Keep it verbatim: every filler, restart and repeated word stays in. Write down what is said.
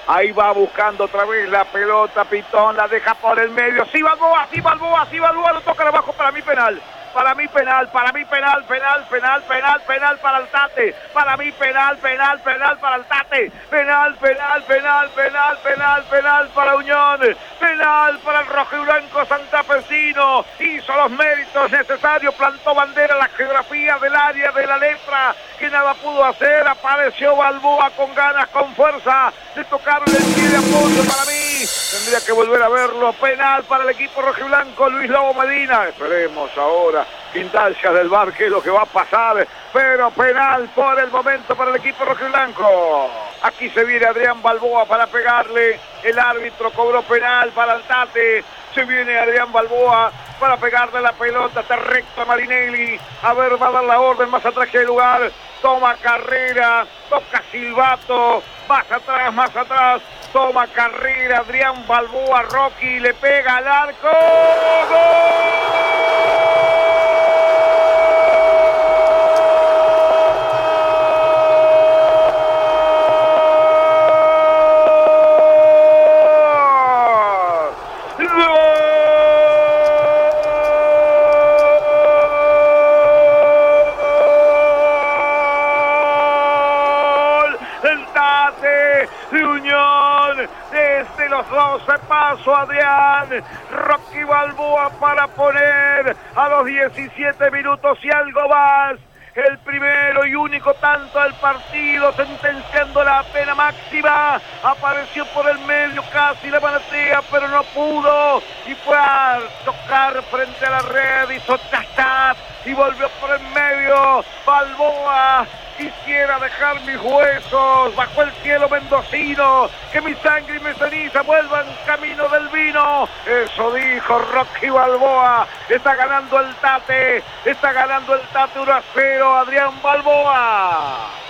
Ahí va buscando otra vez la pelota, Pitón, la deja por el medio. Sí, Balboa, sí, Balboa, sí, Balboa, lo toca abajo, para mí penal. Para mí penal, para mí penal, penal, penal, penal, penal para el Tate. Para mí penal, penal, penal para el Tate. Penal, penal, penal, penal, penal, penal para Unión. Penal para el rojiblanco santafesino. Hizo los méritos necesarios, plantó bandera, la geografía del área de la letra, que nada pudo hacer. Apareció Balboa con ganas, con fuerza de tocar el pie de apoyo. Para mí tendría que volver a verlo. Penal para el equipo rojiblanco, Luis Lobo Medina. Esperemos ahora instancias del V A R qué es lo que va a pasar, pero penal por el momento para el equipo rojiblanco. Aquí se viene Adrián Balboa para pegarle. El árbitro cobró penal para el Tate. Se viene Adrián Balboa para pegarle la pelota. Está recto a Marinelli. A ver, va a dar la orden. Más atrás que hay lugar. Toma carrera. Toca silbato. Más atrás, más atrás. Toma carrera. Adrián Balboa. Rocky le pega al arco. ¡Gol! De Unión, desde los doce pasos Adrián Rocky Balboa para poner a los diecisiete minutos y algo más el primero y único tanto del partido, sentenciando la pena máxima. Apareció por el medio, casi la manatea, pero no pudo, y fue a tocar frente a la red, hizo tastas y volvió por el medio. Balboa: quisiera dejar mis huesos bajo el cielo mendocino, que mi sangre y mi ceniza vuelvan camino del vino. Eso dijo Rocky Balboa. Está ganando el Tate, está ganando el Tate uno a cero, Adrián Balboa.